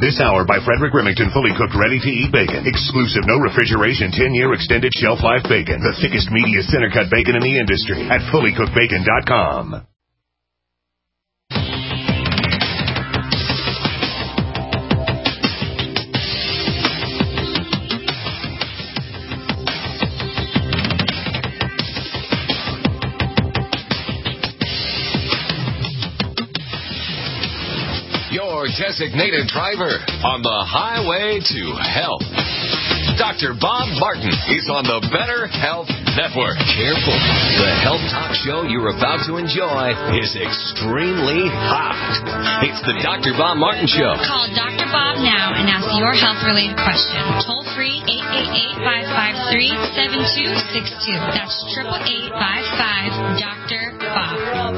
This hour by Frederick Remington, fully cooked, ready-to-eat bacon. Exclusive, no refrigeration, 10-year extended shelf life bacon. The thickest, meatiest center-cut bacon in the industry at fullycookedbacon.com. Your designated driver on the highway to health. Dr. Bob Martin is on the Better Health Network. Careful. The health talk show you're about to enjoy is extremely hot. It's the Dr. Bob Martin Show. Call Dr. Bob now and ask your health-related question. Toll free 888-553-7262. That's 888-55 Dr. Bob.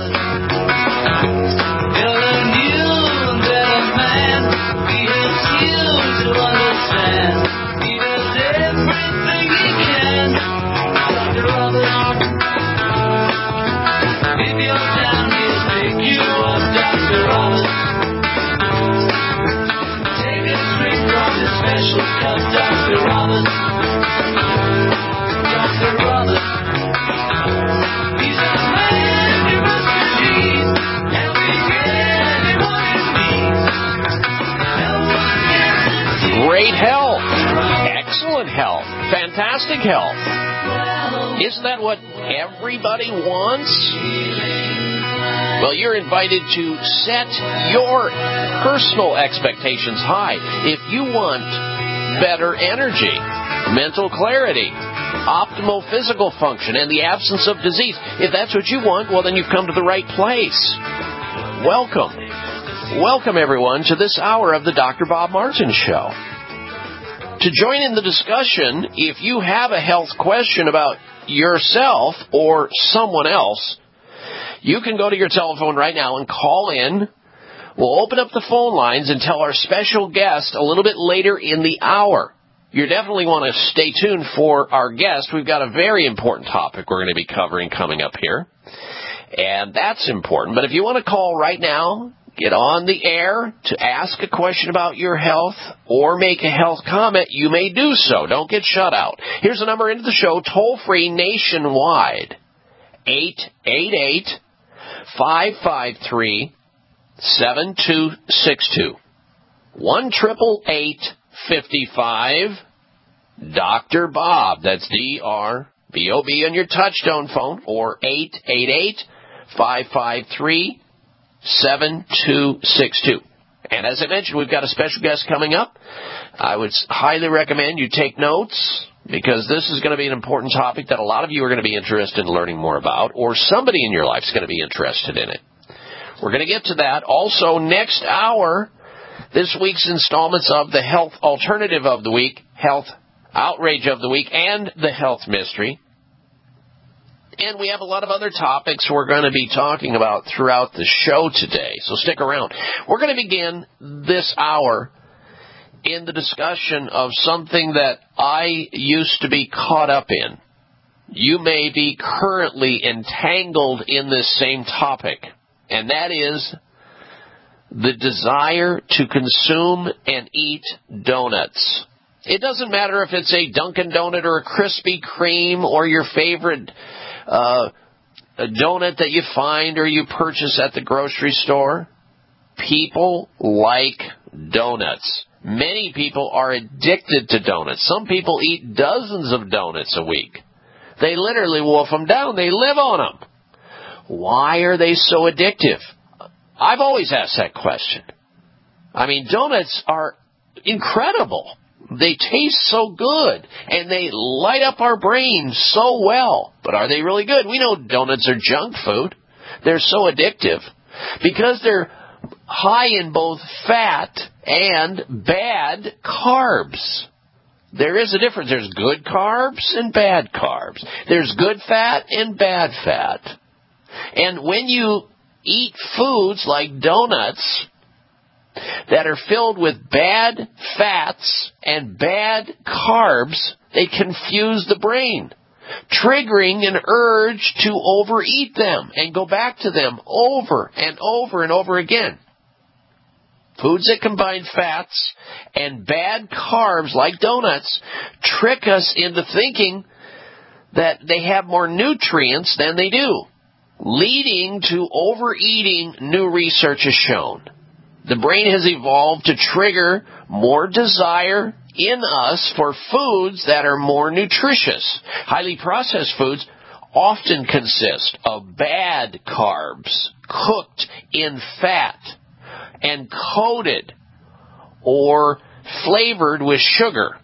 Great health, excellent health, fantastic health. Isn't that what everybody wants? Well, you're invited to set your personal expectations high. If you want better energy, mental clarity, optimal physical function, and the absence of disease, if that's what you want, well, then you've come to the right place. Welcome. Welcome, everyone, to this hour of the Dr. Bob Martin Show. To join in the discussion, if you have a health question about yourself or someone else, you can go to your telephone right now and call in. We'll open up the phone lines and tell our special guest a little bit later in the hour. You definitely want to stay tuned for our guest. We've got a very important topic we're going to be covering coming up here, and that's important. But if you want to call right now, get on the air to ask a question about your health or make a health comment, you may do so. Don't get shut out. Here's the number into the show, toll-free nationwide, 888-553-7262. 1-888-55 Dr. Bob. That's D-R-B-O-B on your touchtone phone, or 888-553-7262. And as I mentioned, we've got a special guest coming up. I would highly recommend you take notes, because this is going to be an important topic that a lot of you are going to be interested in learning more about, or somebody in your life is going to be interested in it. We're going to get to that. Also, next hour, this week's installments of the Health Alternative of the Week, Health Outrage of the Week, and the Health Mystery. And we have a lot of other topics we're going to be talking about throughout the show today, so stick around. We're going to begin this hour in the discussion of something that I used to be caught up in. You may be currently entangled in this same topic, and that is the desire to consume and eat donuts. It doesn't matter if it's a Dunkin' Donut or a Krispy Kreme or your favorite a donut that you find or you purchase at the grocery store. People like donuts. Many people are addicted to donuts. Some people eat dozens of donuts a week. They literally wolf them down. They live on them. Why are they so addictive? I've always asked that question. I mean, donuts are incredible. They taste so good, and they light up our brains so well. But are they really good? We know donuts are junk food. They're so addictive because they're high in both fat and bad carbs. There is a difference. There's good carbs and bad carbs. There's good fat and bad fat. And when you eat foods like donuts that are filled with bad fats and bad carbs, they confuse the brain, triggering an urge to overeat them and go back to them over and over and over again. foods that combine fats and bad carbs like donuts trick us into thinking that they have more nutrients than they do, leading to overeating, new research has shown. The brain has evolved to trigger more desire in us for foods that are more nutritious. Highly processed foods often consist of bad carbs cooked in fat and coated or flavored with sugar,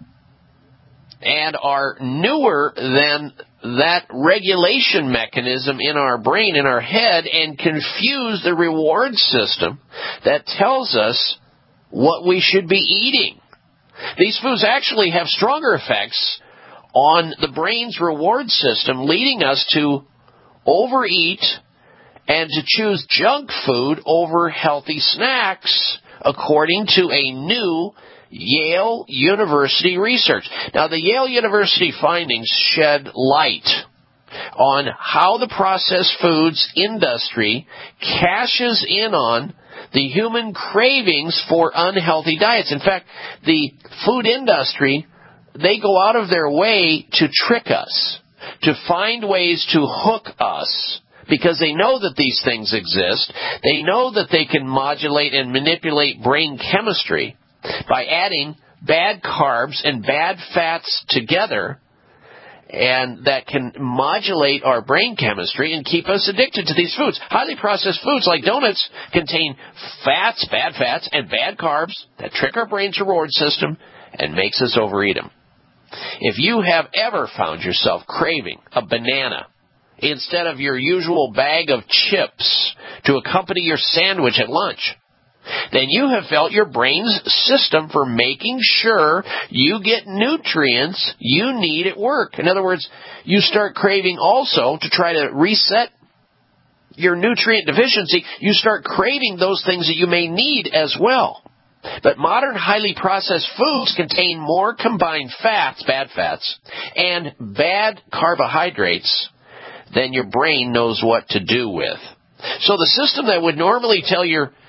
and are newer than that regulation mechanism in our brain, in our head, and confuse the reward system that tells us what we should be eating. These foods actually have stronger effects on the brain's reward system, leading us to overeat and to choose junk food over healthy snacks, according to a new Yale University research. Now, the Yale University findings shed light on how the processed foods industry cashes in on the human cravings for unhealthy diets. In fact, the food industry, they go out of their way to trick us, to find ways to hook us, because they know that these things exist. They know that they can modulate and manipulate brain chemistry by adding bad carbs and bad fats together, and that can modulate our brain chemistry and keep us addicted to these foods. Highly processed foods like donuts contain fats, bad fats, and bad carbs that trick our brain's reward system and makes us overeat them. If you have ever found yourself craving a banana instead of your usual bag of chips to accompany your sandwich at lunch, then you have felt your brain's system for making sure you get nutrients you need at work. In other words, you start craving also to try to reset your nutrient deficiency. You start craving those things that you may need as well. But modern highly processed foods contain more combined fats, bad fats, and bad carbohydrates than your brain knows what to do with. So the system that would normally tell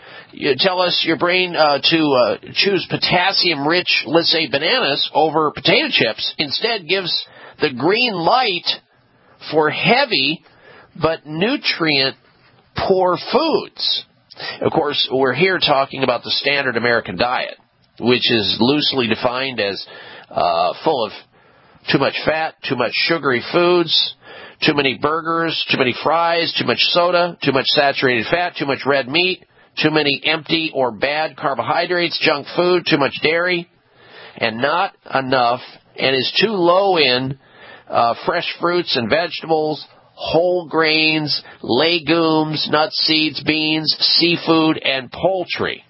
us your brain to choose potassium-rich, let's say, bananas over potato chips, instead gives the green light for heavy but nutrient-poor foods. Of course, we're here talking about the standard American diet, which is loosely defined as full of too much fat, too much sugary foods, too many burgers, too many fries, too much soda, too much saturated fat, too much red meat, too many empty or bad carbohydrates, junk food, too much dairy, and not enough, and is too low in fresh fruits and vegetables, whole grains, legumes, nuts, seeds, beans, seafood, and poultry.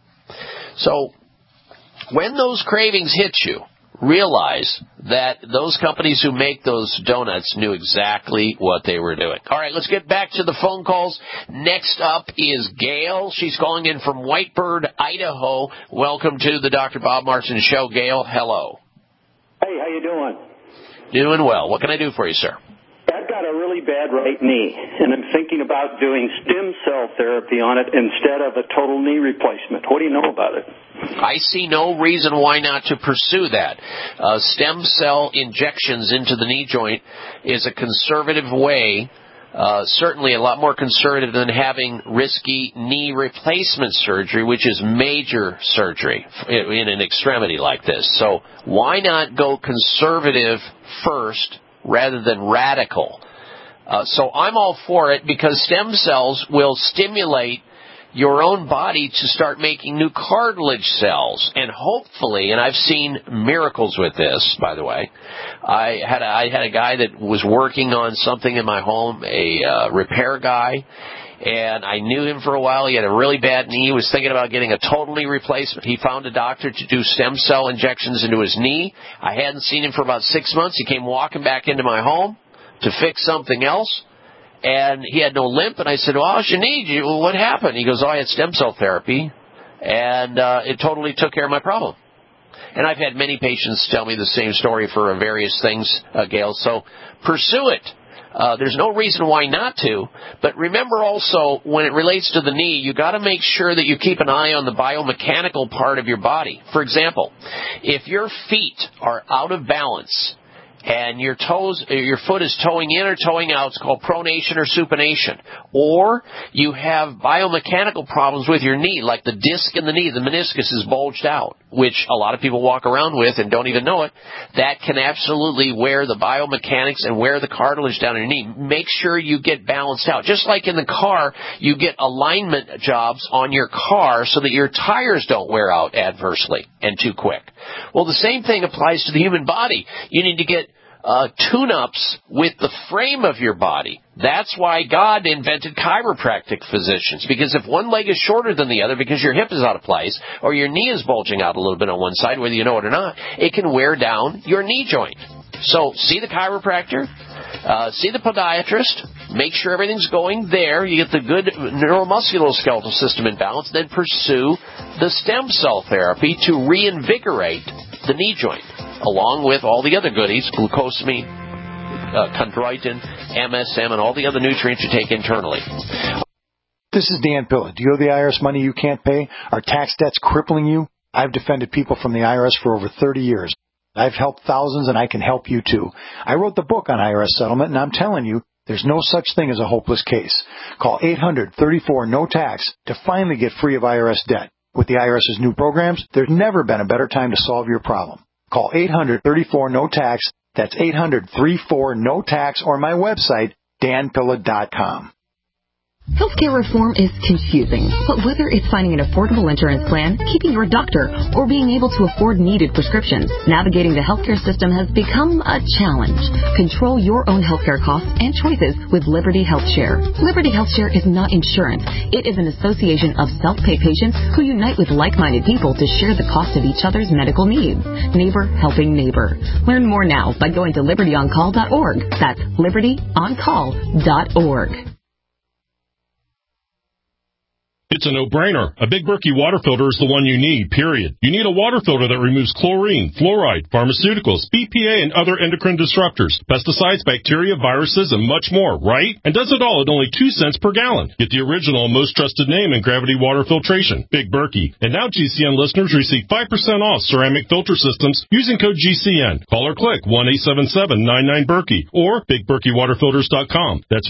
So when those cravings hit you, realize that those companies who make those donuts knew exactly what they were doing. All right, let's get back to the phone calls. Next up is Gail. She's calling in from Whitebird, Idaho. Welcome to the Dr. Bob Martin Show, Gail. Hello. Hey, how you doing? Doing well. What can I do for you, sir? I've got a really bad right knee, and I'm thinking about doing stem cell therapy on it instead of a total knee replacement. What do you know about it? I see no reason why not to pursue that. Stem cell injections into the knee joint is a conservative way, certainly a lot more conservative than having risky knee replacement surgery, which is major surgery in an extremity like this. So why not go conservative first rather than radical? So I'm all for it, because stem cells will stimulate your own body to start making new cartilage cells. And hopefully, and I've seen miracles with this, by the way, I had a guy that was working on something in my home, a repair guy, and I knew him for a while. He had a really bad knee. He was thinking about getting a total knee replacement. He found a doctor to do stem cell injections into his knee. I hadn't seen him for about 6 months. He came walking back into my home to fix something else, and he had no limp. And I said, well, how's your knee? Well, what happened? He goes, I had stem cell therapy, and it totally took care of my problem. And I've had many patients tell me the same story for various things, Gail. So pursue it. There's no reason why not to. But remember also, when it relates to the knee, you got to make sure that you keep an eye on the biomechanical part of your body. For example, if your feet are out of balance and your foot is toeing in or toeing out, it's called pronation or supination. Or you have biomechanical problems with your knee, like the disc in the knee, the meniscus is bulged out, which a lot of people walk around with and don't even know it. That can absolutely wear the biomechanics and wear the cartilage down in your knee. Make sure you get balanced out. Just like in the car, you get alignment jobs on your car so that your tires don't wear out adversely and too quick. Well, the same thing applies to the human body. You need to get tune-ups with the frame of your body. That's why God invented chiropractic physicians, because if one leg is shorter than the other because your hip is out of place or your knee is bulging out a little bit on one side, whether you know it or not, it can wear down your knee joint. So see the chiropractor, see the podiatrist, make sure everything's going there, you get the good neuromusculoskeletal system in balance, then pursue the stem cell therapy to reinvigorate the knee joint, along with all the other goodies, glucosamine, chondroitin, MSM, and all the other nutrients you take internally. This is Dan Pilla. Do you owe the IRS money you can't pay? Are tax debts crippling you? I've defended people from the IRS for over 30 years. I've helped thousands, and I can help you too. I wrote the book on IRS settlement, and I'm telling you, there's no such thing as a hopeless case. Call 800-34-NO-TAX to finally get free of IRS debt. With the IRS's new programs, there's never been a better time to solve your problem. Call 800-34-NO-TAX. That's 800-34-NO-TAX, or my website, danpilla.com. Healthcare reform is confusing, but whether it's finding an affordable insurance plan, keeping your doctor, or being able to afford needed prescriptions, navigating the healthcare system has become a challenge. Control your own healthcare costs and choices with Liberty HealthShare. Liberty HealthShare is not insurance. It is an association of self-pay patients who unite with like-minded people to share the cost of each other's medical needs. Neighbor helping neighbor. Learn more now by going to libertyoncall.org. That's libertyoncall.org. It's a no-brainer. A Big Berkey water filter is the one you need, period. You need a water filter that removes chlorine, fluoride, pharmaceuticals, BPA, and other endocrine disruptors, pesticides, bacteria, viruses, and much more, right? And does it all at only 2 cents per gallon. Get the original and most trusted name in gravity water filtration, Big Berkey. And now GCN listeners receive 5% off ceramic filter systems using code GCN. Call or click 1-877-99-BERKEY or BigBerkeyWaterFilters.com. That's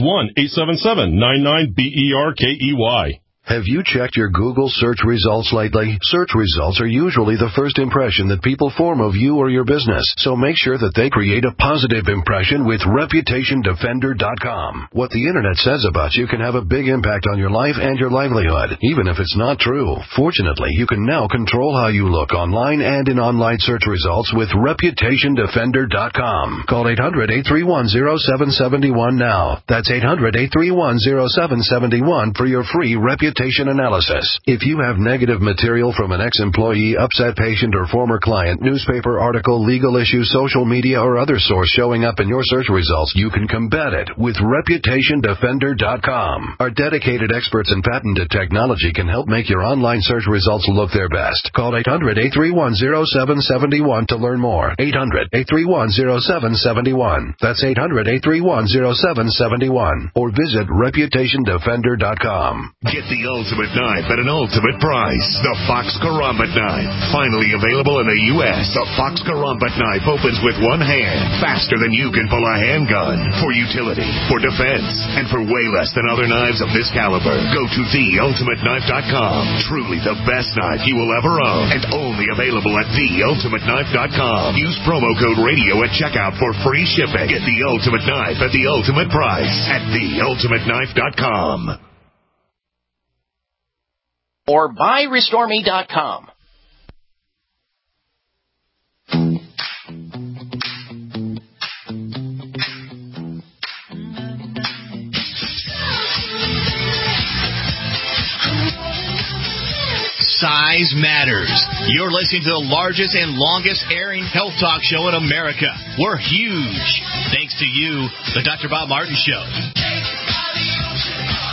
1-877-99-BERKEY. Have you checked your Google search results lately? Search results are usually the first impression that people form of you or your business, so make sure that they create a positive impression with ReputationDefender.com. What the Internet says about you can have a big impact on your life and your livelihood, even if it's not true. Fortunately, you can now control how you look online and in online search results with ReputationDefender.com. Call 800-831-0771 now. That's 800-831-0771 for your free reputation analysis. If you have negative material from an ex-employee, upset patient, or former client, newspaper article, legal issue, social media, or other source showing up in your search results, you can combat it with ReputationDefender.com. Our dedicated experts in patented technology can help make your online search results look their best. Call 800-831-0771 to learn more. 800-831-0771. That's 800-831-0771. Or visit ReputationDefender.com. Get the ultimate knife at an ultimate price. The Fox Karambit knife. Finally available in the U.S. The Fox Karambit knife opens with one hand, faster than you can pull a handgun. For utility, for defense, and for way less than other knives of this caliber. Go to theultimateknife.com. Truly the best knife you will ever own, and only available at theultimateknife.com. Use promo code radio at checkout for free shipping. Get the ultimate knife at the ultimate price at theultimateknife.com. Or buyrestoreme.com. Size matters. You're listening to the largest and longest airing health talk show in America. We're huge. Thanks to you, the Dr. Bob Martin Show.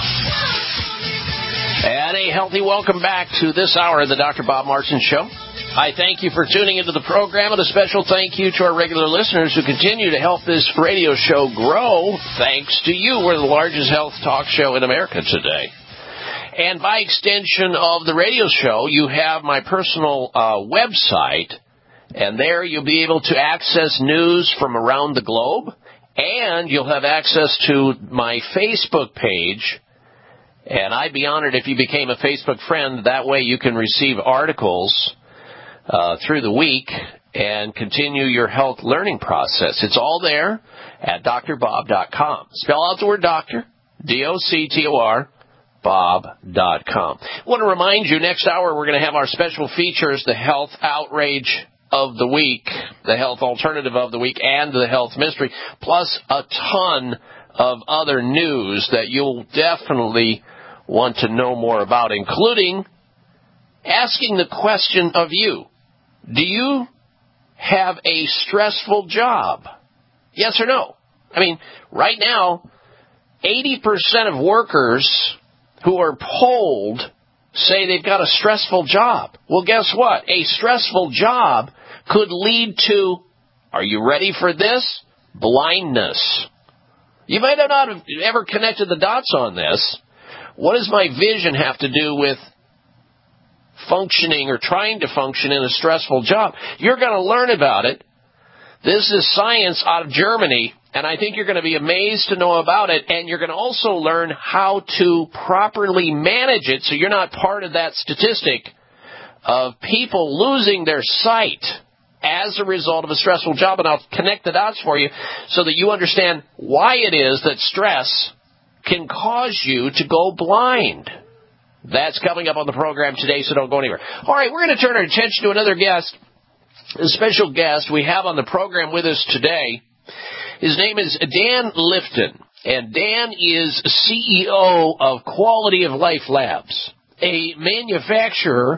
And a healthy welcome back to this hour of the Dr. Bob Martin Show. I thank you for tuning into the program, and a special thank you to our regular listeners who continue to help this radio show grow. Thanks to you, we're the largest health talk show in America today. And by extension of the radio show, you have my personal website, and there you'll be able to access news from around the globe, and you'll have access to my Facebook page. And I'd be honored if you became a Facebook friend. That way you can receive articles through the week and continue your health learning process. It's all there at drbob.com. Spell out the word doctor, D-O-C-T-O-R, bob.com. I want to remind you, next hour we're going to have our special features, the health outrage of the week, the health alternative of the week, and the health mystery, plus a ton of other news that you'll definitely want to know more about, including asking the question of you. Do you have a stressful job? Yes or no? I mean, right now, 80% of workers who are polled say they've got a stressful job. Well, guess what? A stressful job could lead to, are you ready for this? Blindness. You might not have ever connected the dots on this. What does my vision have to do with functioning or trying to function in a stressful job? You're going to learn about it. This is science out of Germany, and I think you're going to be amazed to know about it, and you're going to also learn how to properly manage it so you're not part of that statistic of people losing their sight as a result of a stressful job. And I'll connect the dots for you so that you understand why it is that stress can cause you to go blind. That's coming up on the program today, so don't go anywhere. All right, we're going to turn our attention to another guest, a special guest we have on the program with us today. His name is Dan Lifton, and Dan is CEO of Quality of Life Labs, a manufacturer,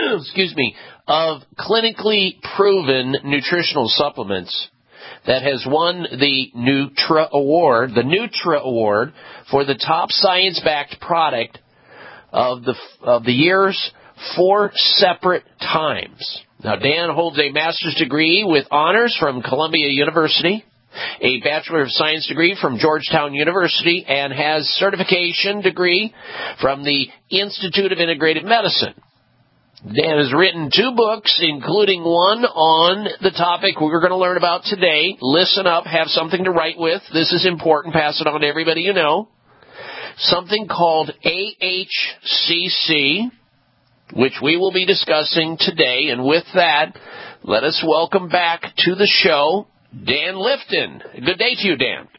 of clinically proven nutritional supplements that has won the Nutra Award for the top science-backed product of the years 4 separate times. Now, Dan holds a master's degree with honors from Columbia University, a Bachelor of Science degree from Georgetown University, and has certification degree from the Institute of Integrative Medicine. Dan has written 2 books, including one on the topic we're going to learn about today. Listen up, have something to write with. This is important. Pass it on to everybody you know. Something called AHCC, which we will be discussing today. And with that, let us welcome back to the show Dan Lifton. Good day to you, Dan.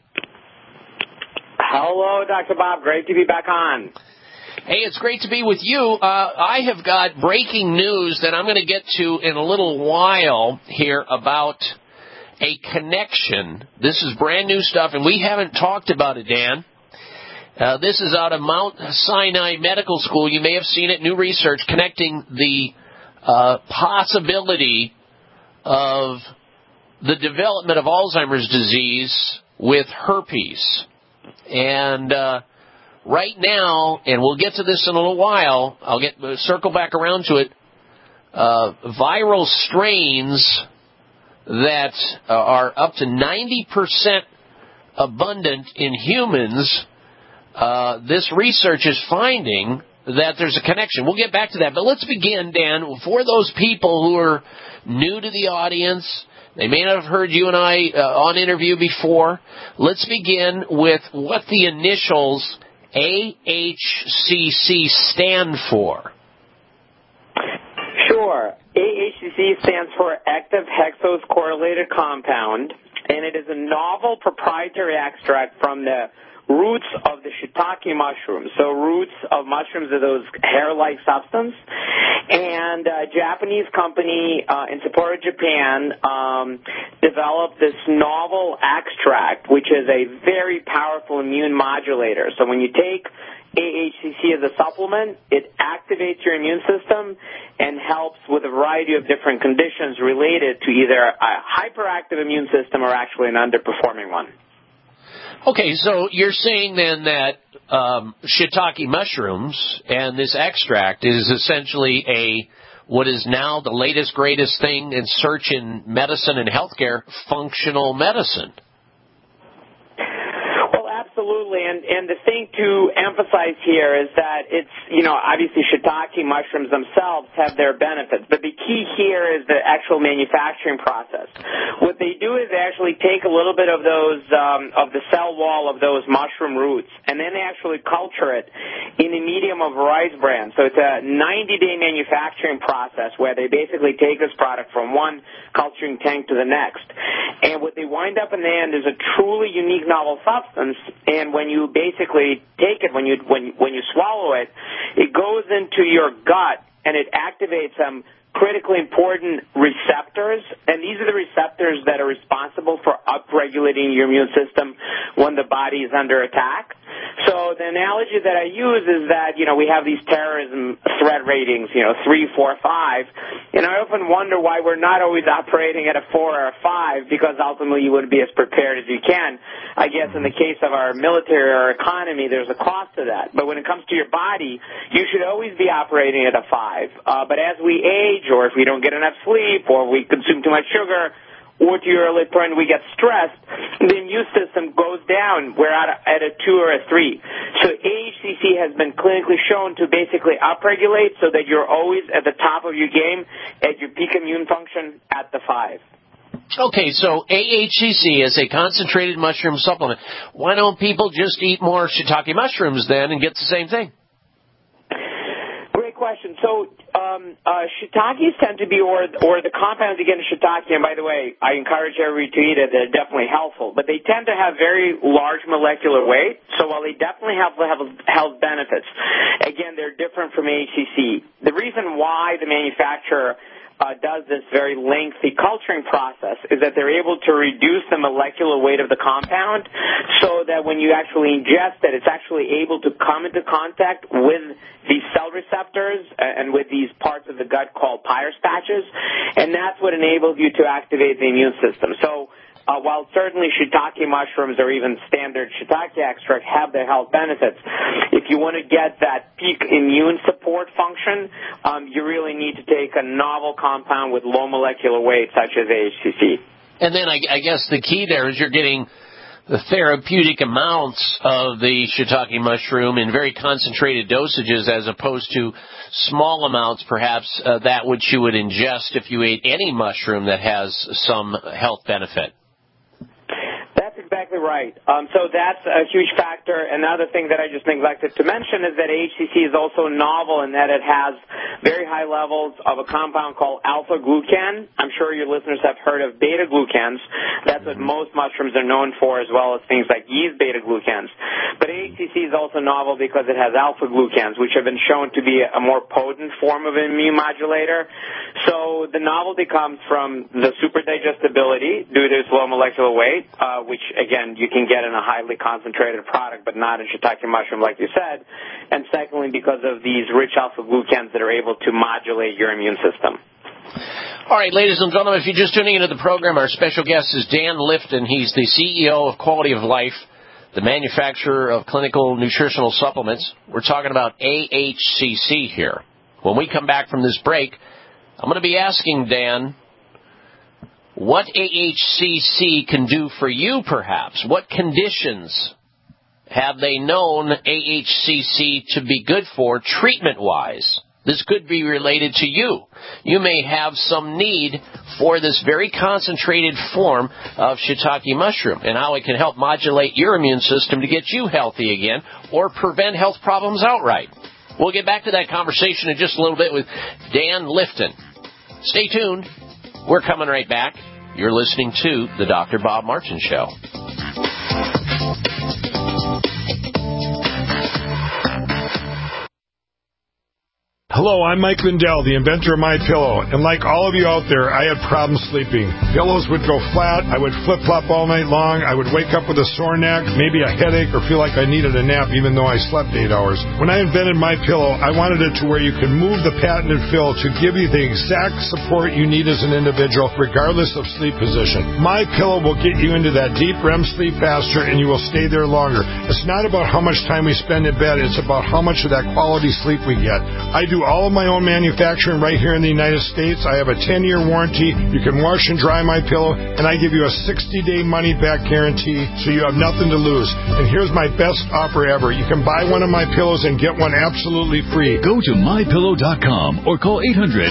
Hello, Dr. Bob. Great to be back on. Hey, it's great to be with you. I have got breaking news that I'm going to get to in a little while here about a connection. This is brand new stuff, and we haven't talked about it, Dan. This is out of Mount Sinai Medical School. You may have seen it, new research connecting the possibility of the development of Alzheimer's disease with herpes. And right now, and we'll get to this in a little while, I'll circle back around to it, viral strains that are up to 90% abundant in humans, this research is finding that there's a connection. We'll get back to that. But let's begin, Dan, for those people who are new to the audience. They may not have heard you and I on interview before. Let's begin with what the initials AHCC stand for. Sure. AHCC stands for Active Hexose Correlated Compound, and it is a novel proprietary extract from the roots of the shiitake mushroom. So roots of mushrooms are those hair-like substance. And a Japanese company in support of Japan developed this novel extract, which is a very powerful immune modulator. So when you take AHCC as a supplement, it activates your immune system and helps with a variety of different conditions related to either a hyperactive immune system or actually an underperforming one. Okay, so you're saying then that shiitake mushrooms and this extract is essentially what is now the latest, greatest thing in search in medicine and healthcare, functional medicine. Absolutely, and the thing to emphasize here is that it's, obviously shiitake mushrooms themselves have their benefits, but the key here is the actual manufacturing process. What they do is they actually take a little bit of those, of the cell wall of those mushroom roots, and then they actually culture it in a medium of rice bran. So it's a 90-day manufacturing process where they basically take this product from one culturing tank to the next. And what they wind up in the end is a truly unique novel substance. And when you basically take it, when you swallow it, it goes into your gut and it activates some critically important receptors, and these are the receptors that are responsible for upregulating your immune system when the body is under attack. So the analogy that I use is that, we have these terrorism threat ratings, 3, 4, 5, and I often wonder why we're not always operating at a 4 or a 5, because ultimately you wouldn't be as prepared as you can. I guess in the case of our military or economy, there's a cost to that. But when it comes to your body, you should always be operating at a 5. But as we age, or if we don't get enough sleep, or we consume too much sugar, or to your earlier point, we get stressed, the immune system goes down. We're at a 2 or a 3. So AHCC has been clinically shown to basically upregulate so that you're always at the top of your game, at your peak immune function at the 5. Okay, so AHCC is a concentrated mushroom supplement. Why don't people just eat more shiitake mushrooms then and get the same thing? Great question. So shiitakes tend to be, or the compounds you get in shiitake, and by the way, I encourage everybody to eat it. They're definitely helpful, but they tend to have very large molecular weight. So while they definitely have health benefits, again, they're different from AHCC. The reason why the manufacturer does this very lengthy culturing process is that they're able to reduce the molecular weight of the compound so that when you actually ingest it, it's actually able to come into contact with these cell receptors and with these parts of the gut called Peyer's patches, and that's what enables you to activate the immune system. So while certainly shiitake mushrooms or even standard shiitake extract have their health benefits, if you want to get that peak immune support function, you really need to take a novel compound with low molecular weight such as AHCC. And then I guess the key there is you're getting the therapeutic amounts of the shiitake mushroom in very concentrated dosages as opposed to small amounts perhaps that which you would ingest if you ate any mushroom that has some health benefit. Exactly right. So that's a huge factor. Another thing that I just neglected to mention is that AHCC is also novel in that it has very high levels of a compound called alpha-glucan. I'm sure your listeners have heard of beta-glucans. That's what most mushrooms are known for, as well as things like yeast beta-glucans. But AHCC is also novel because it has alpha-glucans, which have been shown to be a more potent form of an immune modulator. So the novelty comes from the super digestibility due to its low molecular weight, which again, you can get in a highly concentrated product, but not in shiitake mushroom, like you said. And secondly, because of these rich alpha-glucans that are able to modulate your immune system. All right, ladies and gentlemen, if you're just tuning into the program, our special guest is Dan Lifton. He's the CEO of Quality of Life, the manufacturer of clinical nutritional supplements. We're talking about AHCC here. When we come back from this break, I'm going to be asking Dan what AHCC can do for you, perhaps. What conditions have they known AHCC to be good for treatment-wise? This could be related to you. You may have some need for this very concentrated form of shiitake mushroom and how it can help modulate your immune system to get you healthy again or prevent health problems outright. We'll get back to that conversation in just a little bit with Dan Lifton. Stay tuned. We're coming right back. You're listening to The Dr. Bob Martin Show. Hello, I'm Mike Lindell, the inventor of MyPillow, and like all of you out there, I had problems sleeping. Pillows would go flat, I would flip-flop all night long, I would wake up with a sore neck, maybe a headache, or feel like I needed a nap even though I slept 8 hours. When I invented MyPillow, I wanted it to where you can move the patented fill to give you the exact support you need as an individual, regardless of sleep position. MyPillow will get you into that deep REM sleep faster, and you will stay there longer. It's not about how much time we spend in bed, it's about how much of that quality sleep we get. I do all of my own manufacturing right here in the United States. I have a 10-year warranty. You can wash and dry my pillow, and I give you a 60-day money-back guarantee, so you have nothing to lose. And here's my best offer ever. You can buy one of my pillows and get one absolutely free. Go to mypillow.com or call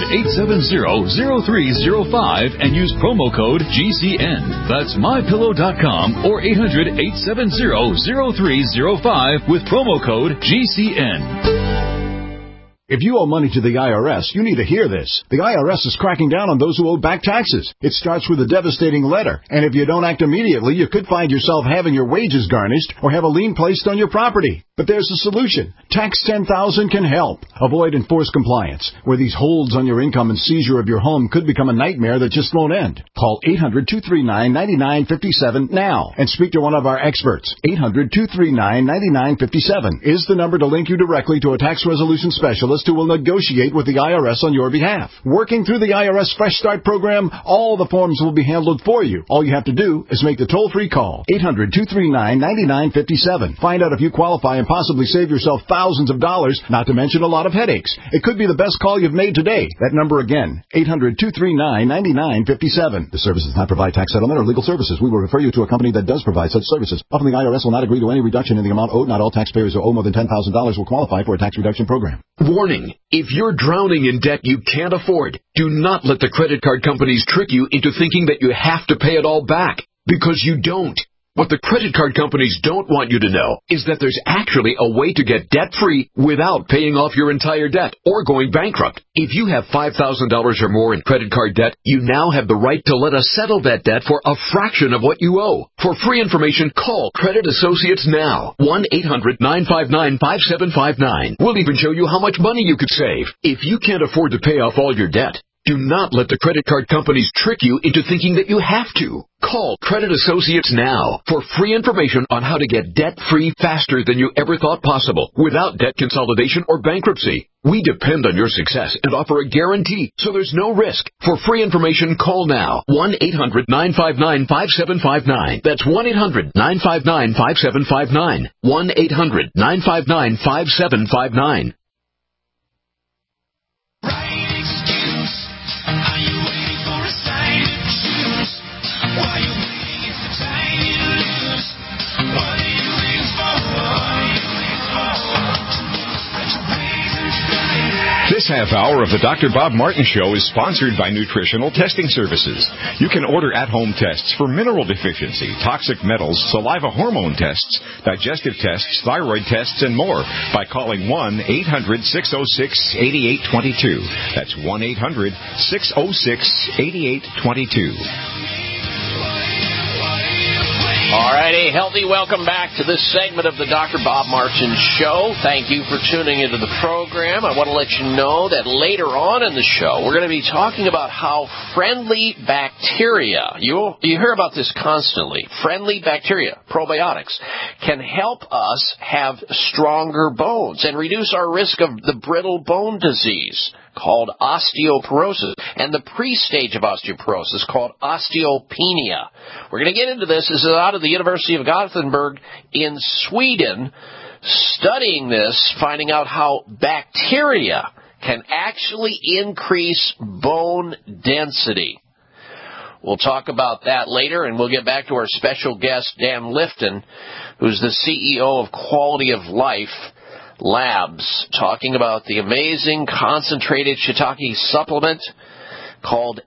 800-870-0305 and use promo code GCN. That's mypillow.com or 800-870-0305 with promo code GCN. If you owe money to the IRS, you need to hear this. The IRS is cracking down on those who owe back taxes. It starts with a devastating letter, and if you don't act immediately, you could find yourself having your wages garnished or have a lien placed on your property. But there's a solution. Tax 10,000 can help. Avoid enforced compliance, where these holds on your income and seizure of your home could become a nightmare that just won't end. Call 800-239-9957 now and speak to one of our experts. 800-239-9957 is the number to link you directly to a tax resolution specialist who will negotiate with the IRS on your behalf. Working through the IRS Fresh Start program, all the forms will be handled for you. All you have to do is make the toll-free call. 800-239-9957. Find out if you qualify and possibly save yourself thousands of dollars, not to mention a lot of headaches. It could be the best call you've made today. That number again, 800-239-9957. This service does not provide tax settlement or legal services. We will refer you to a company that does provide such services. Often the IRS will not agree to any reduction in the amount owed. Not all taxpayers who owe more than $10,000 will qualify for a tax reduction program. Warning, if you're drowning in debt you can't afford, do not let the credit card companies trick you into thinking that you have to pay it all back, because you don't. What the credit card companies don't want you to know is that there's actually a way to get debt-free without paying off your entire debt or going bankrupt. If you have $5,000 or more in credit card debt, you now have the right to let us settle that debt for a fraction of what you owe. For free information, call Credit Associates now. 1-800-959-5759. We'll even show you how much money you could save. If you can't afford to pay off all your debt, do not let the credit card companies trick you into thinking that you have to. Call Credit Associates now for free information on how to get debt-free faster than you ever thought possible without debt consolidation or bankruptcy. We depend on your success and offer a guarantee, so there's no risk. For free information, call now. 1-800-959-5759. That's 1-800-959-5759. 1-800-959-5759. This half hour of the Dr. Bob Martin Show is sponsored by Nutritional Testing Services. You can order at-home tests for mineral deficiency, toxic metals, saliva hormone tests, digestive tests, thyroid tests, and more by calling 1-800-606-8822. That's 1-800-606-8822. All righty, healthy welcome back to this segment of the Dr. Bob Martin Show. Thank you for tuning into the program. I want to let you know that later on in the show, we're going to be talking about how friendly bacteria, you hear about this constantly, friendly bacteria, probiotics, can help us have stronger bones and reduce our risk of the brittle bone disease called osteoporosis, and the pre-stage of osteoporosis called osteopenia. We're going to get into this. This is out of the University of Gothenburg in Sweden, studying this, finding out how bacteria can actually increase bone density. We'll talk about that later, and we'll get back to our special guest, Dan Lifton, who's the CEO of Quality of Life Labs, talking about the amazing concentrated shiitake supplement called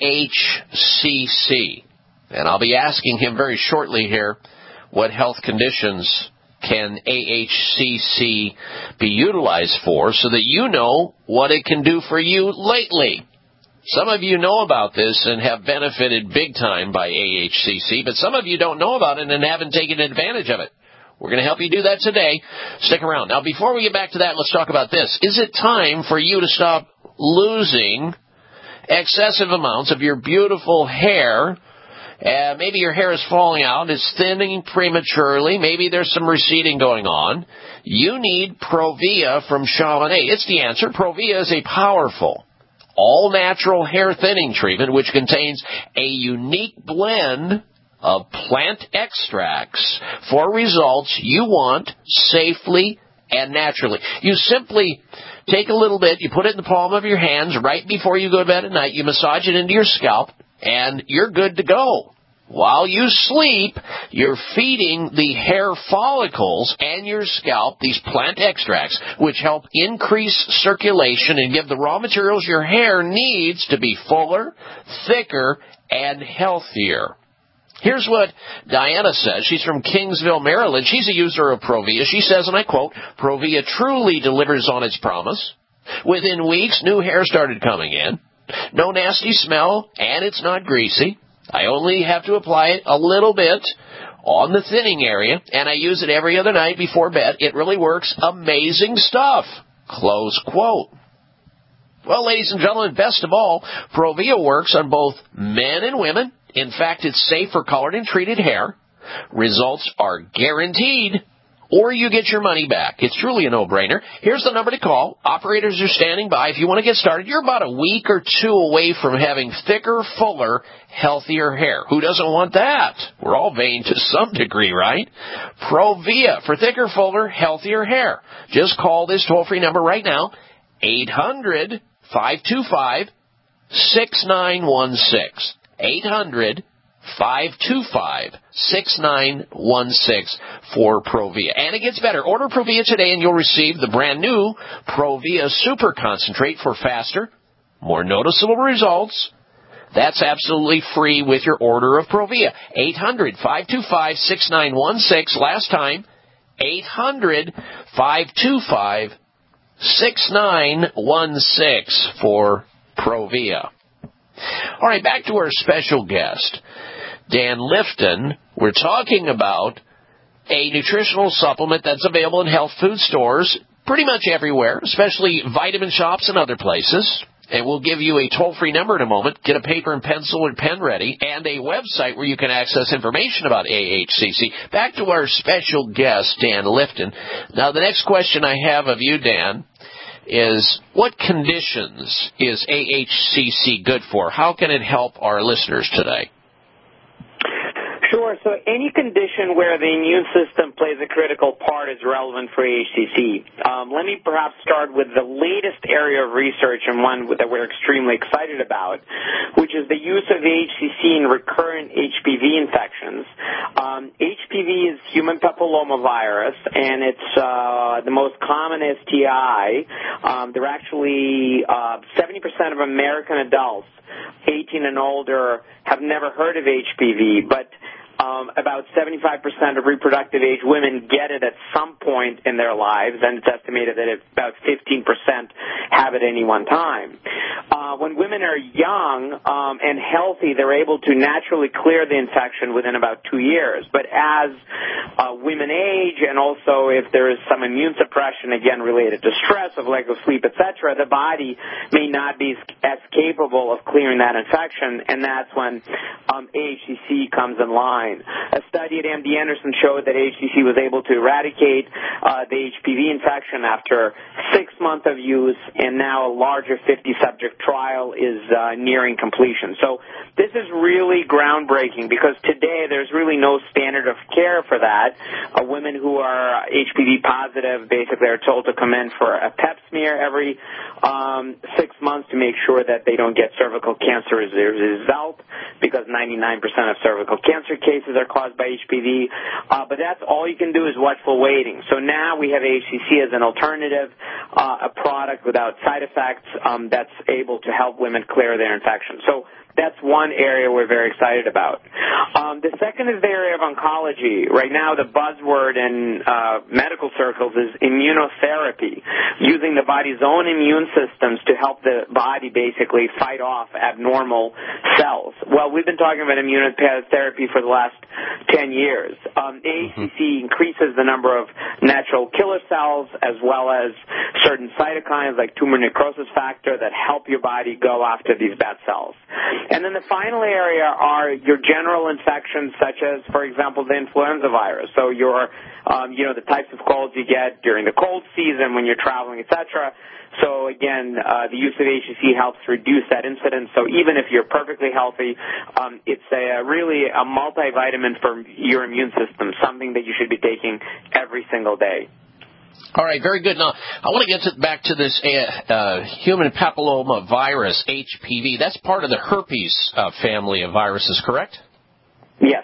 AHCC. And I'll be asking him very shortly here, what health conditions can AHCC be utilized for, so that you know what it can do for you lately. Some of you know about this and have benefited big time by AHCC, but some of you don't know about it and haven't taken advantage of it. We're going to help you do that today. Stick around. Now, before we get back to that, let's talk about this. Is it time for you to stop losing excessive amounts of your beautiful hair? Maybe your hair is falling out. It's thinning prematurely. Maybe there's some receding going on. You need Provia from Chamonix. It's the answer. Provia is a powerful, all-natural hair thinning treatment which contains a unique blend of plant extracts for results you want safely and naturally. You simply take a little bit, you put it in the palm of your hands right before you go to bed at night, you massage it into your scalp, and you're good to go. While you sleep, you're feeding the hair follicles and your scalp these plant extracts, which help increase circulation and give the raw materials your hair needs to be fuller, thicker, and healthier. Here's what Diana says. She's from Kingsville, Maryland. She's a user of Provia. She says, and I quote, "Provia truly delivers on its promise. Within weeks, new hair started coming in. No nasty smell, and it's not greasy. I only have to apply it a little bit on the thinning area, and I use it every other night before bed. It really works. Amazing stuff." Close quote. Well, ladies and gentlemen, best of all, Provia works on both men and women. In fact, it's safe for colored and treated hair. Results are guaranteed, or you get your money back. It's truly a no-brainer. Here's the number to call. Operators are standing by. If you want to get started, you're about a week or two away from having thicker, fuller, healthier hair. Who doesn't want that? We're all vain to some degree, right? Provia for thicker, fuller, healthier hair. Just call this toll-free number right now, 800-525-6916. 800-525-6916 for Provia. And it gets better. Order Provia today and you'll receive the brand new Provia Super Concentrate for faster, more noticeable results. That's absolutely free with your order of Provia. 800-525-6916. Last time, 800-525-6916 for Provia. All right, back to our special guest, Dan Lifton. We're talking about a nutritional supplement that's available in health food stores pretty much everywhere, especially vitamin shops and other places. And we'll give you a toll-free number in a moment. Get a paper and pencil or pen ready, and a website where you can access information about AHCC. Back to our special guest, Dan Lifton. Now, the next question I have of you, Dan, is what conditions is AHCC good for? How can it help our listeners today? Sure. So any condition where the immune system plays a critical part is relevant for AHCC. Let me perhaps start with the latest area of research and one that we're extremely excited about, which is the use of AHCC in recurrent HPV infections. HPV is human papillomavirus, and it's the most common STI. There are actually 70% of American adults 18 and older have never heard of HPV, but about 75% of reproductive age women get it at some point in their lives, and it's estimated that about 15% have it at any one time. When women are young and healthy, they're able to naturally clear the infection within about 2 years. But as women age, and also if there is some immune suppression, again related to stress, of lack of sleep, etc., the body may not be as capable of clearing that infection, and that's when AHCC comes in line. A study at MD Anderson showed that AHCC was able to eradicate the HPV infection after 6 months of use, and now a larger 50-subject trial is nearing completion. So this is really groundbreaking because today there's really no standard of care for that. Women who are HPV positive basically are told to come in for a pap smear every 6 months to make sure that they don't get cervical cancer as a result, because 99% of cervical cancer cases are caused by HPV. But that's all you can do is watchful waiting. So now we have AHCC as an alternative, a product without side effects that's able to help women clear their infection. So that's one area we're very excited about. The second is the area of oncology. Right now, the buzzword in medical circles is immunotherapy, using the body's own immune systems to help the body basically fight off abnormal cells. Well, we've been talking about immunotherapy for the last 10 years. AHCC increases the number of natural killer cells as well as certain cytokines like tumor necrosis factor that help your body go after these bad cells. And then the final area are your general infections, such as, for example, the influenza virus. So your, the types of colds you get during the cold season when you're traveling, etc. So again, the use of AHCC helps reduce that incidence. So even if you're perfectly healthy, it's really a multivitamin for your immune system, something that you should be taking every single day. All right, very good. Now, I want to get back to this human papilloma virus, HPV. That's part of the herpes family of viruses, correct? Yes.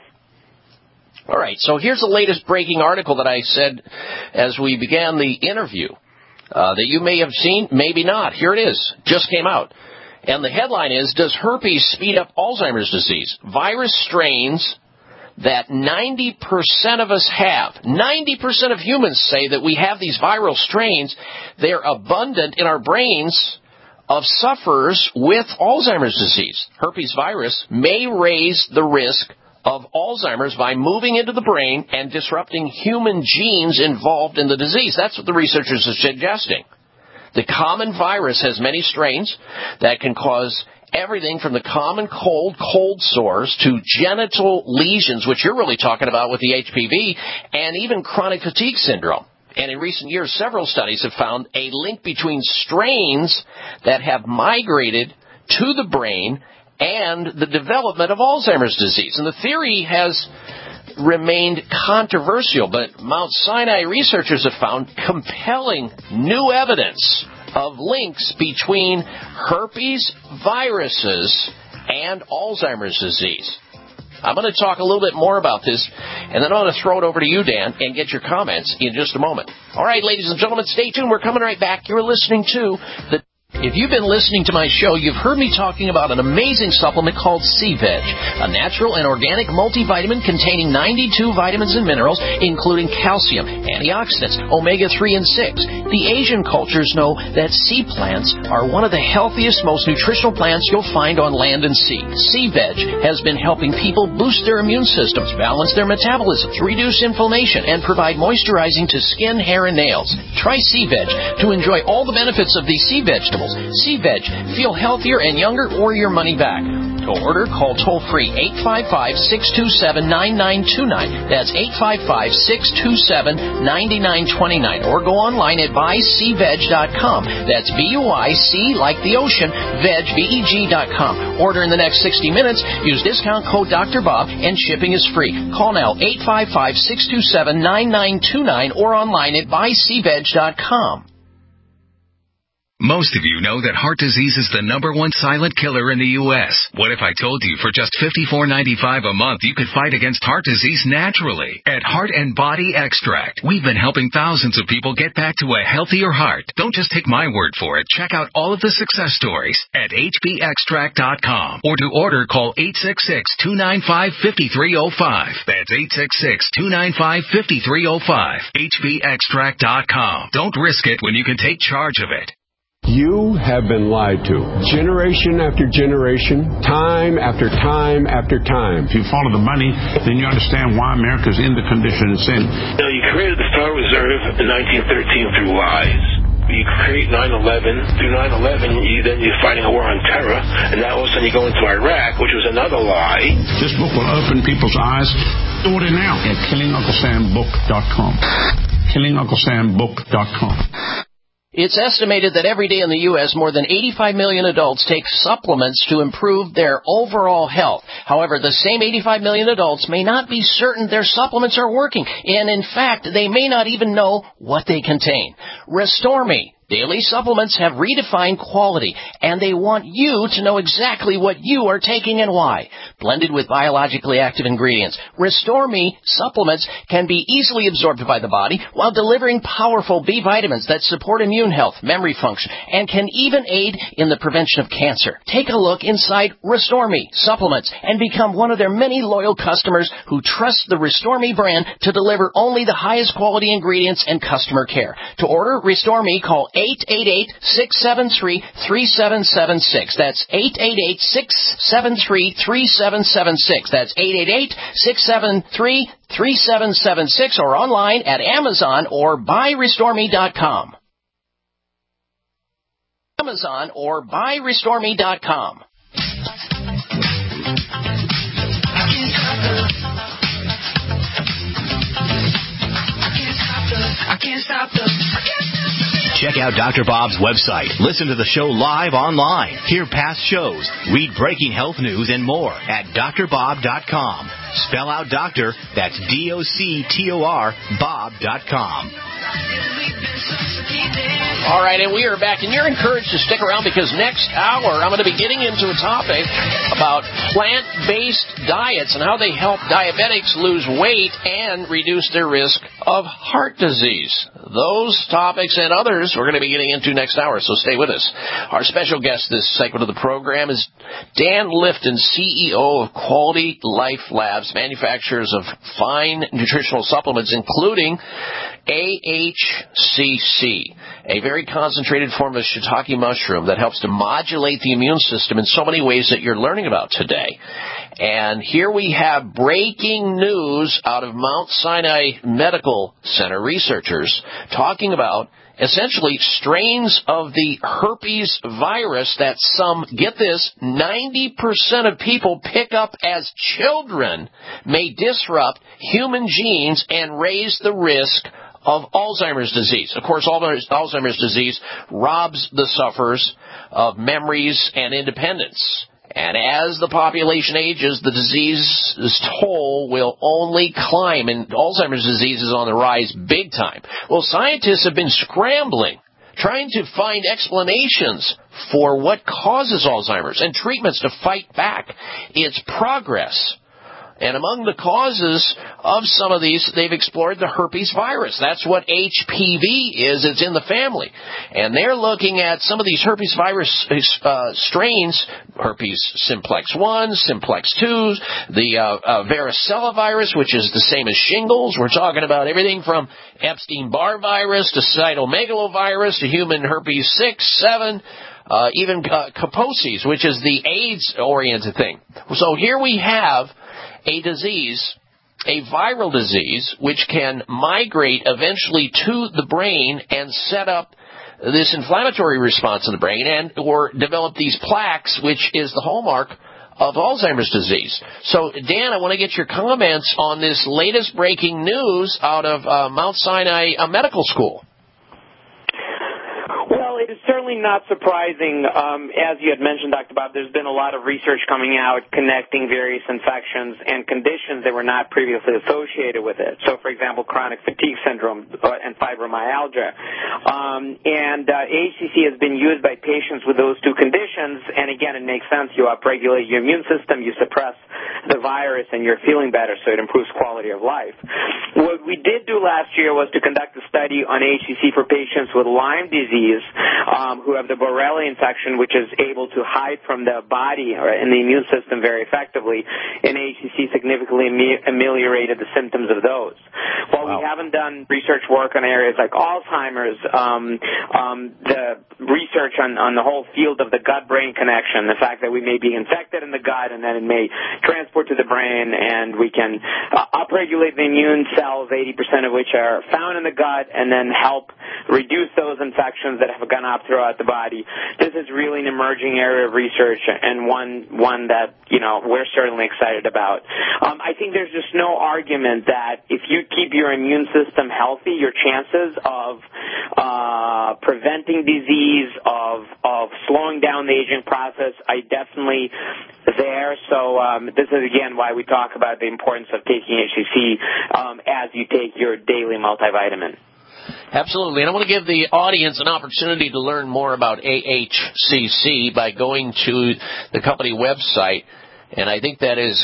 All right, so here's the latest breaking article that I said as we began the interview that you may have seen, maybe not. Here it is, just came out. And the headline is, does herpes speed up Alzheimer's disease? Virus strains that 90% of us have. 90% of humans say that we have these viral strains. They're abundant in our brains of sufferers with Alzheimer's disease. Herpes virus may raise the risk of Alzheimer's by moving into the brain and disrupting human genes involved in the disease. That's what the researchers are suggesting. The common virus has many strains that can cause everything from the common cold sores, to genital lesions, which you're really talking about with the HPV, and even chronic fatigue syndrome. And in recent years, several studies have found a link between strains that have migrated to the brain and the development of Alzheimer's disease. And the theory has remained controversial, but Mount Sinai researchers have found compelling new evidence of links between herpes viruses and Alzheimer's disease. I'm going to talk a little bit more about this, and then I'm going to throw it over to you, Dan, and get your comments in just a moment. All right, ladies and gentlemen, stay tuned. We're coming right back. You're listening to the... If you've been listening to my show, you've heard me talking about an amazing supplement called C-Veg, a natural and organic multivitamin containing 92 vitamins and minerals, including calcium, antioxidants, omega-3 and 6. The Asian cultures know that sea plants are one of the healthiest, most nutritional plants you'll find on land and sea. C-Veg has been helping people boost their immune systems, balance their metabolisms, reduce inflammation, and provide moisturizing to skin, hair, and nails. Try C-Veg to enjoy all the benefits of these sea vegetables. C-Veg. Feel healthier and younger or your money back. To order, call toll-free 855-627-9929. That's 855-627-9929. Or go online at buycveg.com. That's B-U-I-C like the ocean, veg, V-E-G.com. Order in the next 60 minutes. Use discount code Dr. Bob and shipping is free. Call now 855-627-9929 or online at buycveg.com. Most of you know that heart disease is the #1 silent killer in the U.S. What if I told you for just $54.95 a month you could fight against heart disease naturally? At Heart and Body Extract, we've been helping thousands of people get back to a healthier heart. Don't just take my word for it. Check out all of the success stories at hbextract.com. Or to order, call 866-295-5305. That's 866-295-5305. hbextract.com. Don't risk it when you can take charge of it. You have been lied to. Generation after generation, time after time after time. If you follow the money, then you understand why America's in the condition it's in. You created the Federal Reserve in 1913 through lies. You create 9/11. Through 9/11, you're fighting a war on terror, and now all of a sudden you go into Iraq, which was another lie. This book will open people's eyes. Order now at KillingUncleSamBook.com. KillingUncleSamBook.com. It's estimated that every day in the U.S., more than 85 million adults take supplements to improve their overall health. However, the same 85 million adults may not be certain their supplements are working, and in fact, they may not even know what they contain. Restore Me daily supplements have redefined quality, and they want you to know exactly what you are taking and why. Blended with biologically active ingredients, Restore Me supplements can be easily absorbed by the body while delivering powerful B vitamins that support immune health, memory function, and can even aid in the prevention of cancer. Take a look inside Restore Me supplements and become one of their many loyal customers who trust the Restore Me brand to deliver only the highest quality ingredients and customer care. To order Restore Me, call 888-673-3776. That's 888-673-3776. That's 888-673-3776 or online at Amazon or buyrestoreme.com. Amazon or buyrestoreme.com. Check Check out Dr. Bob's website. Listen to the show live online. Hear past shows. Read breaking health news and more at drbob.com. Spell out doctor. That's DOCTOR Bob.com. All right, and we are back, and you're encouraged to stick around because next hour I'm going to be getting into a topic about plant-based diets and how they help diabetics lose weight and reduce their risk of heart disease. Those topics and others we're going to be getting into next hour, so stay with us. Our special guest this segment of the program is Dan Lifton, CEO of Quality Life Labs, manufacturers of fine nutritional supplements, including AHCC, a very concentrated form of shiitake mushroom that helps to modulate the immune system in so many ways that you're learning about today. And here we have breaking news out of Mount Sinai Medical Center researchers talking about essentially strains of the herpes virus that some, get this, 90% of people pick up as children may disrupt human genes and raise the risk of Alzheimer's disease. Of course, Alzheimer's disease robs the sufferers of memories and independence. And as the population ages, the disease's toll will only climb, and Alzheimer's disease is on the rise big time. Well, scientists have been scrambling, trying to find explanations for what causes Alzheimer's and treatments to fight back its progress. And among the causes of some of these, they've explored the herpes virus. That's what HPV is. It's in the family. And they're looking at some of these herpes virus strains, herpes simplex 1, simplex 2, the varicella virus, which is the same as shingles. We're talking about everything from Epstein-Barr virus to cytomegalovirus to human herpes 6, 7, even Kaposi's, which is the AIDS-oriented thing. So here we have a disease, a viral disease, which can migrate eventually to the brain and set up this inflammatory response in the brain and or develop these plaques, which is the hallmark of Alzheimer's disease. So, Dan, I want to get your comments on this latest breaking news out of Mount Sinai Medical School. Well, it is certainly not surprising. As you had mentioned, Dr. Bob, there's been a lot of research coming out connecting various infections and conditions that were not previously associated with it. So, for example, chronic fatigue syndrome and fibromyalgia. AHCC has been used by patients with those two conditions, and again, it makes sense. You upregulate your immune system, you suppress the virus, and you're feeling better, so it improves quality of life. What we did do last year was to conduct a study on AHCC for patients with Lyme disease who have the Borrelia infection, which is able to hide from the body and the immune system very effectively, and AHCC significantly ameliorated the symptoms of those. While we haven't done research work on areas like Alzheimer's, the research on the whole field of the gut-brain connection, the fact that we may be infected in the gut and then it may transport to the brain, and we can upregulate the immune cells, 80% of which are found in the gut, and then help reduce those infections that have gone up throughout the body. This is really an emerging area of research and one that, we're certainly excited about. I think there's just no argument that if you keep your immune system healthy, your chances of preventing disease, of slowing down the aging process are definitely there. So this is, again, why we talk about the importance of taking HCC as you take your daily multivitamin. Absolutely. And I want to give the audience an opportunity to learn more about AHCC by going to the company website, and I think that is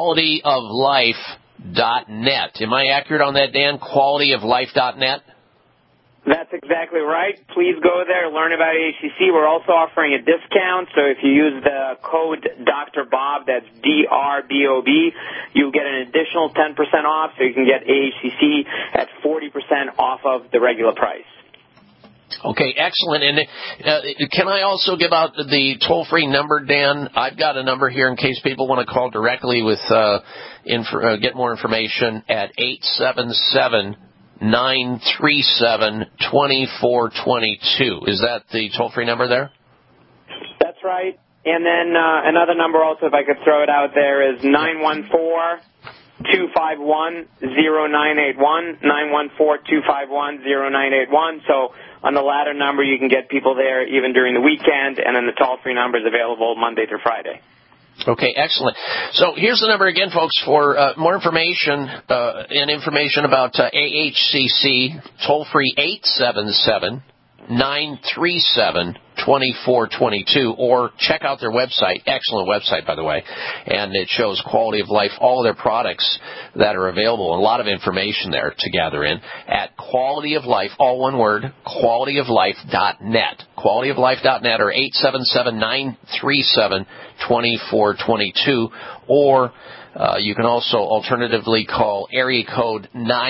qualityoflife.net. Am I accurate on that, Dan? Qualityoflife.net? That's exactly right. Please go there, learn about AHCC. We're also offering a discount, so if you use the code Dr. Bob, that's DRBOB, you'll get an additional 10% off, so you can get AHCC at 40% off of the regular price. Okay, excellent. And can I also give out the toll-free number, Dan? I've got a number here in case people want to call directly with get more information at 877-937-2422. Is that the toll-free number there? That's right. And then another number also, if I could throw it out there, is 914-251-0981, 914-251-0981. So on the latter number, you can get people there even during the weekend, and then the toll-free number is available Monday through Friday. Okay, excellent. So here's the number again, folks, for more information and information about AHCC, toll-free 877-937-2422, or check out their website. Excellent website, by the way. And it shows quality of life, all of their products that are available, and a lot of information there to gather in at Quality of Life, all one word, qualityoflife.net. Qualityoflife.net, or 877-937-2422, or you can also alternatively call area code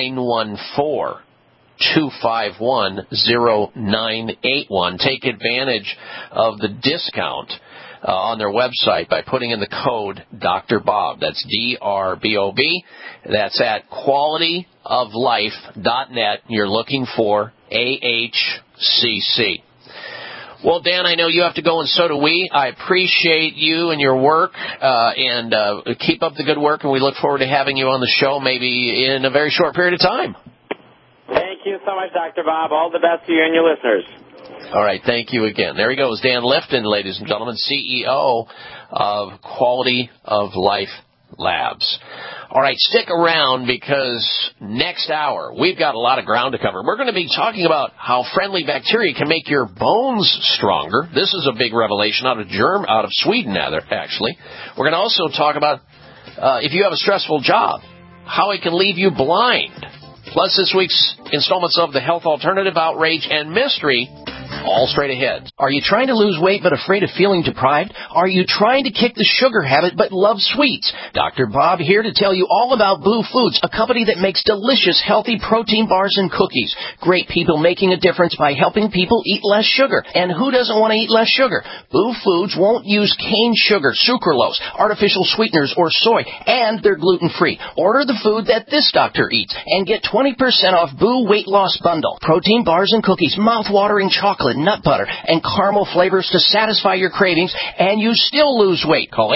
914-251-0981. Take advantage of the discount on their website by putting in the code Dr. Bob. That's D-R-B-O-B. That's at qualityoflife.net. You're looking for AHCC. Well, Dan, I know you have to go, and so do we. I appreciate you and your work, and keep up the good work, and we look forward to having you on the show maybe in a very short period of time. Thank you so much, Dr. Bob. All the best to you and your listeners. All right, thank you again. There he goes, Dan Lifton, ladies and gentlemen, CEO of Quality of Life Labs. All right, stick around, because next hour we've got a lot of ground to cover. We're going to be talking about how friendly bacteria can make your bones stronger. This is a big revelation out of Sweden, actually. We're going to also talk about if you have a stressful job, how it can leave you blind. Plus this week's installments of the Health Alternative, Outrage, and Mystery, all straight ahead. Are you trying to lose weight but afraid of feeling deprived? Are you trying to kick the sugar habit but love sweets? Dr. Bob here to tell you all about Boo Foods, a company that makes delicious, healthy protein bars and cookies. Great people making a difference by helping people eat less sugar. And who doesn't want to eat less sugar? Boo Foods won't use cane sugar, sucralose, artificial sweeteners, or soy, and they're gluten-free. Order the food that this doctor eats and get 20% off Boo Weight Loss Bundle. Protein bars and cookies, mouth-watering chocolate, nut butter, and caramel flavors to satisfy your cravings, and you still lose weight. Call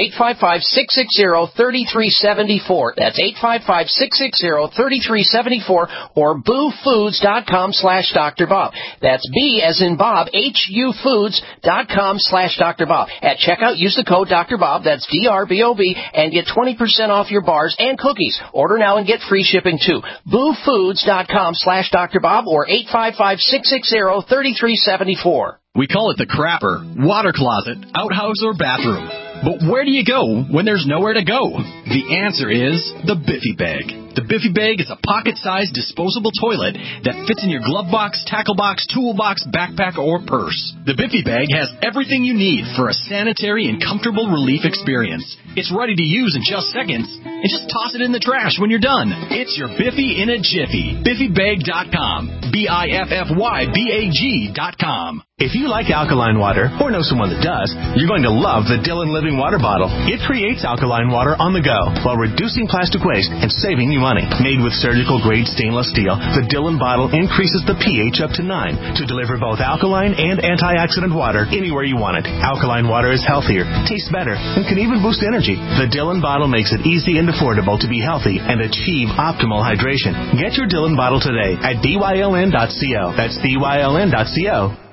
855-660-3374. That's 855-660-3374, or boofoods.com/Dr. Bob. That's B as in Bob, HUFoods.com/Dr. Bob. At checkout, use the code Dr. Bob, that's DRBOB, and get 20% off your bars and cookies. Order now and get free shipping too. boofoods.com/Dr. Bob, or 855-660-3374. We call it the crapper, water closet, outhouse, or bathroom. But where do you go when there's nowhere to go? The answer is the Biffy Bag. The Biffy Bag is a pocket-sized disposable toilet that fits in your glove box, tackle box, toolbox, backpack, or purse. The Biffy Bag has everything you need for a sanitary and comfortable relief experience. It's ready to use in just seconds, and just toss it in the trash when you're done. It's your Biffy in a jiffy. BiffyBag.com. BiffyBag.com. If you like alkaline water, or know someone that does, you're going to love the Dylan Living Water Bottle. It creates alkaline water on the go while reducing plastic waste and saving you money. Made with surgical-grade stainless steel, the Dylan bottle increases the pH up to 9 to deliver both alkaline and antioxidant water anywhere you want it. Alkaline water is healthier, tastes better, and can even boost energy. The Dylan bottle makes it easy and affordable to be healthy and achieve optimal hydration. Get your Dylan bottle today at BYLN.co. That's BYLN.co.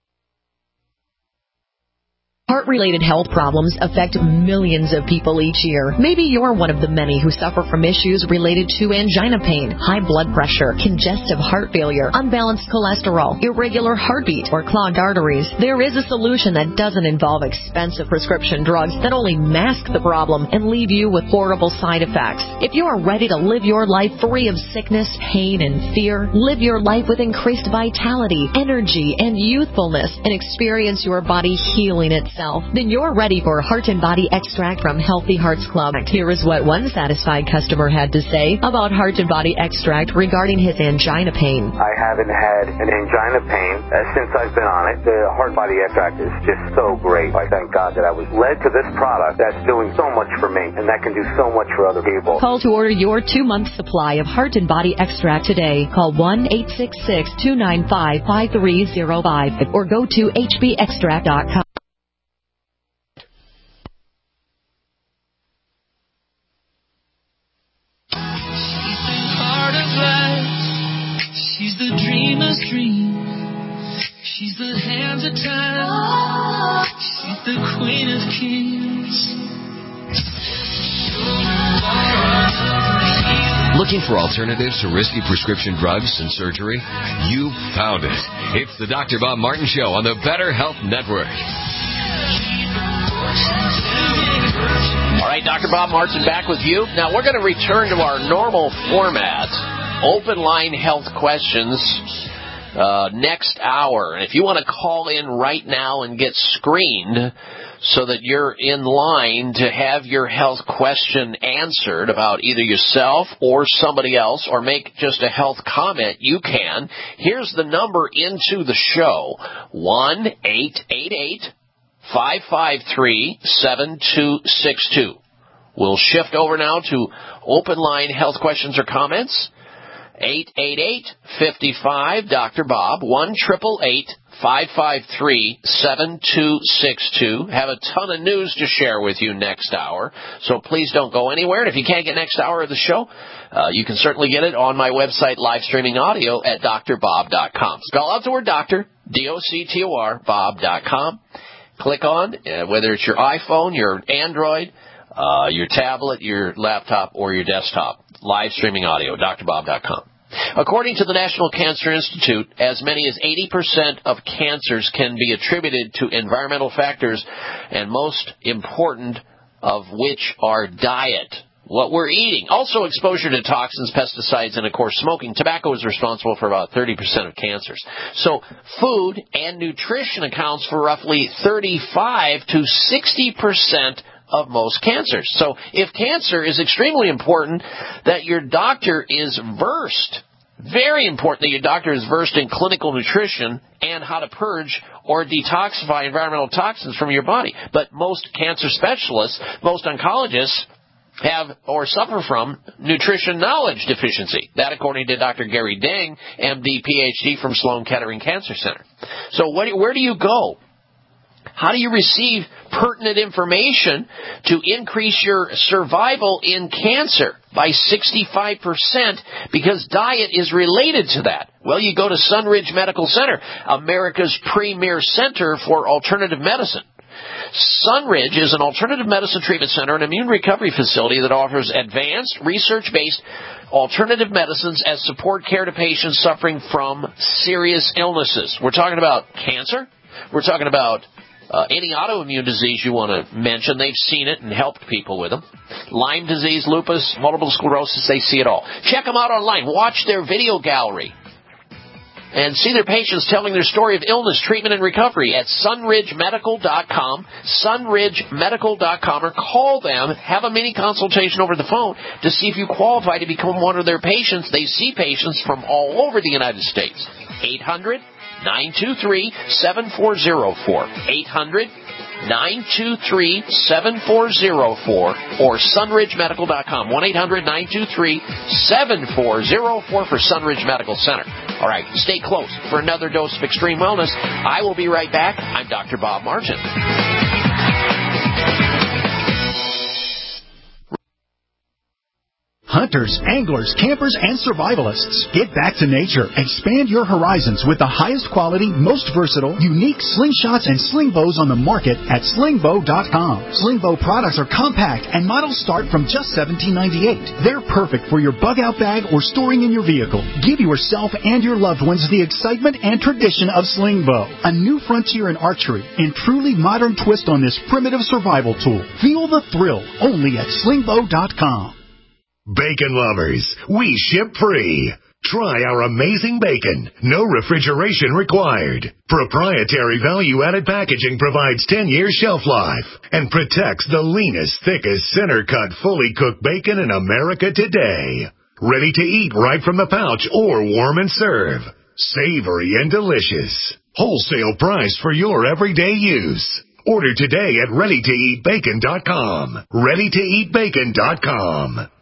Heart-related health problems affect millions of people each year. Maybe you're one of the many who suffer from issues related to angina pain, high blood pressure, congestive heart failure, unbalanced cholesterol, irregular heartbeat, or clogged arteries. There is a solution that doesn't involve expensive prescription drugs that only mask the problem and leave you with horrible side effects. If you are ready to live your life free of sickness, pain, and fear, live your life with increased vitality, energy, and youthfulness, and experience your body healing itself, then you're ready for Heart and Body Extract from Healthy Hearts Club. Here is what one satisfied customer had to say about Heart and Body Extract regarding his angina pain. I haven't had an angina pain since I've been on it. The Heart Body Extract is just so great. I thank God that I was led to this product that's doing so much for me and that can do so much for other people. Call to order your 2-month supply of Heart and Body Extract today. Call 1-866-295-5305 or go to hbextract.com. stream. She's the hands of time. She's the queen of kings. Looking for alternatives to risky prescription drugs and surgery? You found it. It's the Dr. Bob Martin Show on the Better Health Network. All right, Dr. Bob Martin back with you. Now, we're going to return to our normal format, open line health questions, next hour. And if you want to call in right now and get screened so that you're in line to have your health question answered about either yourself or somebody else, or make just a health comment, you can. Here's the number into the show, 1-888-553-7262. We'll shift over now to open line health questions or comments. 888-55 Bob, 1-888-553-7262. Have a ton of news to share with you next hour, so please don't go anywhere. And if you can't get next hour of the show, you can certainly get it on my website, live streaming audio at drbob.com. Spell out the word doctor, D-O-C-T-O-R, bob.com. Click on, whether it's your iPhone, your Android, your tablet, your laptop, or your desktop. Live streaming audio, drbob.com. According to the National Cancer Institute, as many as 80% of cancers can be attributed to environmental factors, and most important of which are diet, what we're eating. Also, exposure to toxins, pesticides, and, of course, smoking. Tobacco is responsible for about 30% of cancers. So food and nutrition accounts for roughly 35 to 60% of most cancers. So if cancer is extremely important, that your doctor is versed, very important that your doctor is versed in clinical nutrition and how to purge or detoxify environmental toxins from your body. But most cancer specialists, most oncologists, have or suffer from nutrition knowledge deficiency. That, according to Dr. Gary Deng, MD, PhD from Sloan Kettering Cancer Center. So where do you go? How do you receive pertinent information to increase your survival in cancer by 65%? Because diet is related to that. Well, you go to Sunridge Medical Center, America's premier center for alternative medicine. Sunridge is an alternative medicine treatment center and immune recovery facility that offers advanced, research-based alternative medicines as support care to patients suffering from serious illnesses. We're talking about cancer. We're talking about any autoimmune disease you want to mention. They've seen it and helped people with them. Lyme disease, lupus, multiple sclerosis, they see it all. Check them out online. Watch their video gallery and see their patients telling their story of illness, treatment, and recovery at sunridgemedical.com, sunridgemedical.com, or call them, have a mini consultation over the phone to see if you qualify to become one of their patients. They see patients from all over the United States. 800-923-7404. 800-923-7404 or sunridgemedical.com. 1-800-923-7404 for Sunridge Medical Center. All right, stay close for another dose of extreme wellness. I will be right back. I'm Dr. Bob Martin. Hunters, anglers, campers, and survivalists. Get back to nature. Expand your horizons with the highest quality, most versatile, unique slingshots and sling bows on the market at slingbow.com. Sling bow products are compact and models start from just $17.98. They're perfect for your bug-out bag or storing in your vehicle. Give yourself and your loved ones the excitement and tradition of sling bow. A new frontier in archery and truly modern twist on this primitive survival tool. Feel the thrill only at slingbow.com. Bacon lovers, we ship free. Try our amazing bacon. No refrigeration required. Proprietary value-added packaging provides 10 years shelf life and protects the leanest, thickest, center-cut, fully cooked bacon in America today. Ready to eat right from the pouch or warm and serve. Savory and delicious. Wholesale price for your everyday use. Order today at ReadyToEatBacon.com. ReadyToEatBacon.com.